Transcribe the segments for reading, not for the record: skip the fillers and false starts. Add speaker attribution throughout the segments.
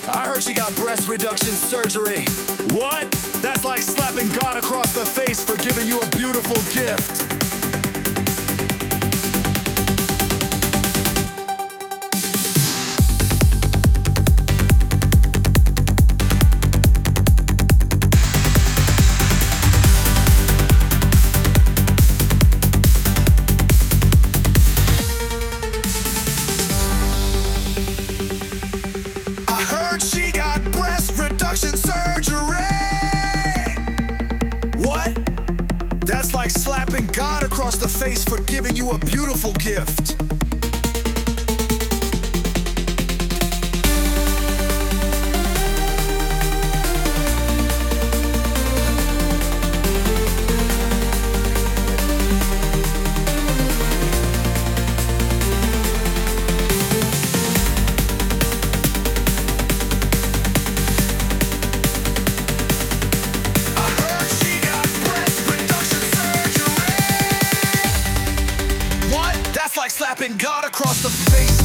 Speaker 1: I heard she got breast reduction surgery. What? That's like slapping God across the face for giving you a beautiful gift. I heard she got breast reduction surgery. What? That's like slapping God across the face for giving you a beautiful gift. Like slapping God across the face.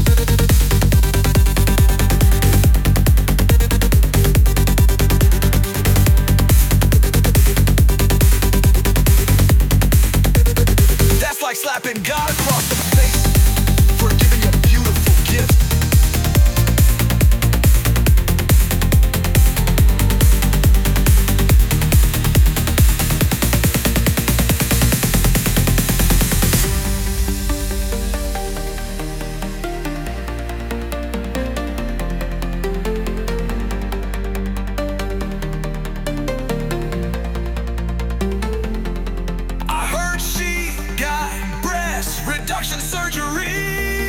Speaker 1: That's like slapping God across the face for giving you a beautiful gift. Reduction surgery.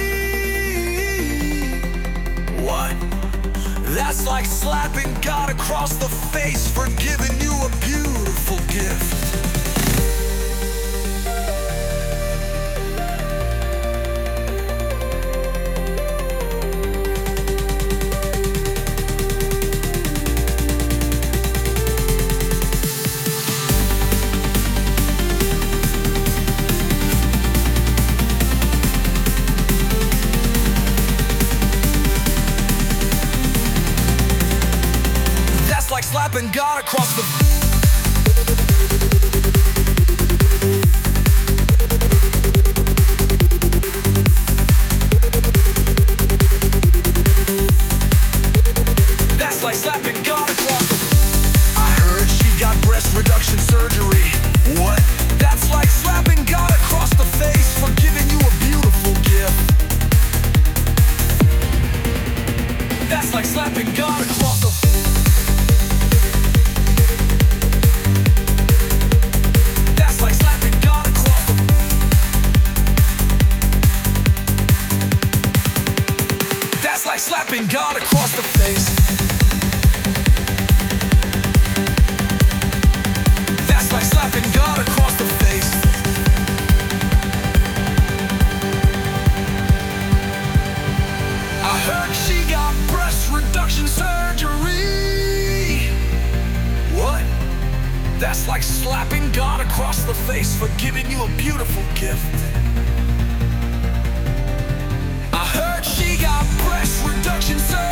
Speaker 1: What? That's like slapping God across the face for giving you a beautiful gift. Like slapping God across the That's like slapping God across the I heard she got breast reduction surgery. What? That's like slapping God across the face for giving you a beautiful gift. That's like slapping God across the like slapping God across the face. That's like slapping God across the face. I heard she got breast reduction surgery. What? That's like slapping God across the face for giving you a beautiful gift. I heard she got breast reduction surgery.